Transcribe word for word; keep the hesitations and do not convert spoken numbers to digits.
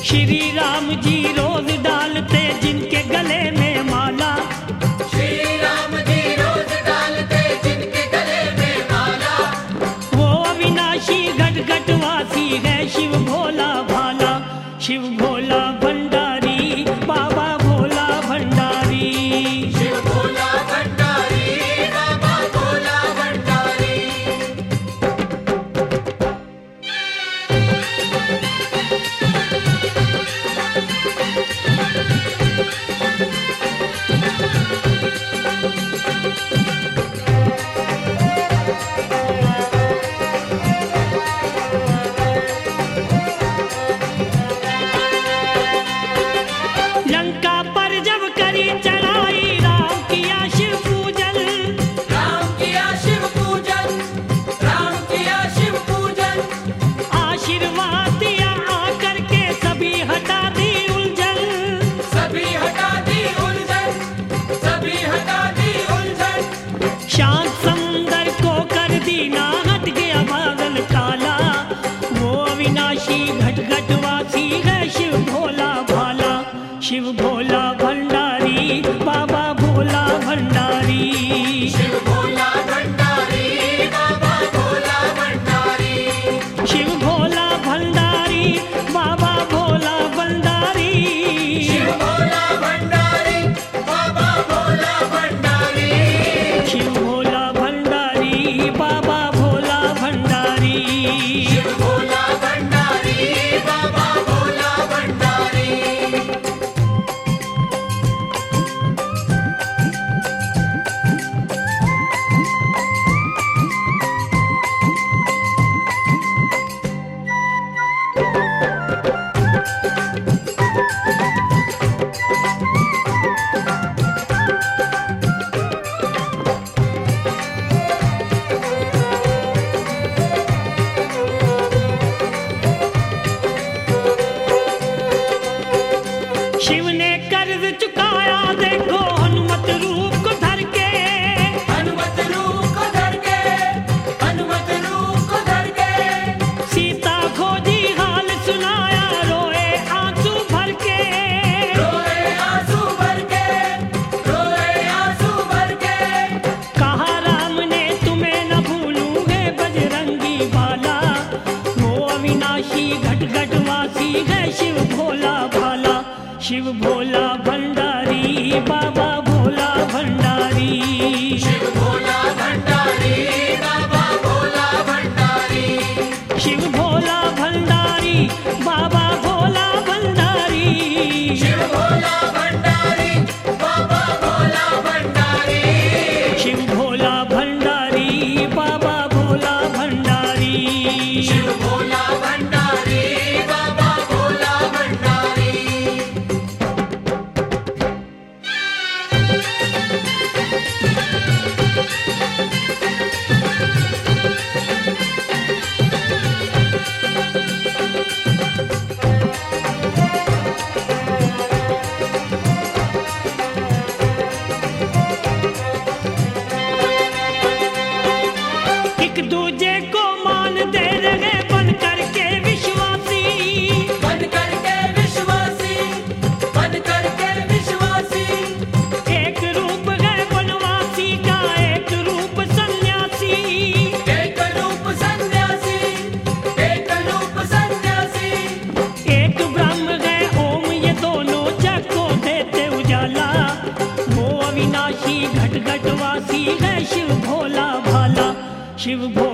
श्री राम जी रोज डालते जिनके गले में माला, श्री राम जी रोज डालते जिनके गले में माला, वो अविनाशी घट घट वासी है शिव भोला भाला। शिव भोला भंडारी बाबा भोला भंडारी, शिव भोला भंडारी बाबा भोला भंडारी। लंका पर जब करी चढ़ाई राम किया शिव पूजन, राम किया शिव पूजन, राम किया शिव पूजन, आशीर्वाद दिया आकर के सभी हटा दी उलझन, सभी हटा दी उलझन, सभी हटा दी उलझन। शांत समुंदर को कर दी ना हट गया बादल काला, वो अविनाशी घट घट वासी है शिव भोला भाला। शिव भोला भंडारी बाबा भोला भंडारी, शिव भोला भंडारी बाबा भोला भंडारी, शिव भोला भंडारी बाबा भोला भंडारी, शिव भोला भंडारी बाबा भोला भंडारी, शिव भोला भंडारी बाबा भोला भंडारी। शिव भोला भंडारी बाबा भोला भंडारी। शिव ने कर्ज चुकाया देखो हनुमत रूप को धर के, हनुमत रूप को धर के, हनुमत रूप को धर के, सीता खोजी हाल सुनाया रोए आंसू भर के, रोए आंसू भर के, रोए आंसू भर के। कहा राम ने तुम्हें न भूलूंगे बजरंगी बाला, वो अविनाशी घट घट वासी है शिव भोला भाला। शिव भोला भंडारी बाबा भोला भंडारी, शिव भोला भंडारी बाबा भोला भंडारी, शिव भोला भंडारी बाबा भोला भंडारी, शिव भोला भंडारी बाबा भोला भंडारी, शिव भोला भंडारी बाबा भोला भंडारी। शिव भोला भंडारी बाबा भोला भंडारी। एक दूजे को मान दे रहे बन करके विश्वासी, बन करके विश्वासी, बन करके विश्वासी, एक रूप है वनवासी का एक रूप सन्यासी, एक रूप सन्यासी, एक रूप सन्यासी, एक ब्रह्म है ओम ये दोनों जग को देते उजाला, वो अविनाशी घट घट वासी है शिव भोला भाला। शिव भोला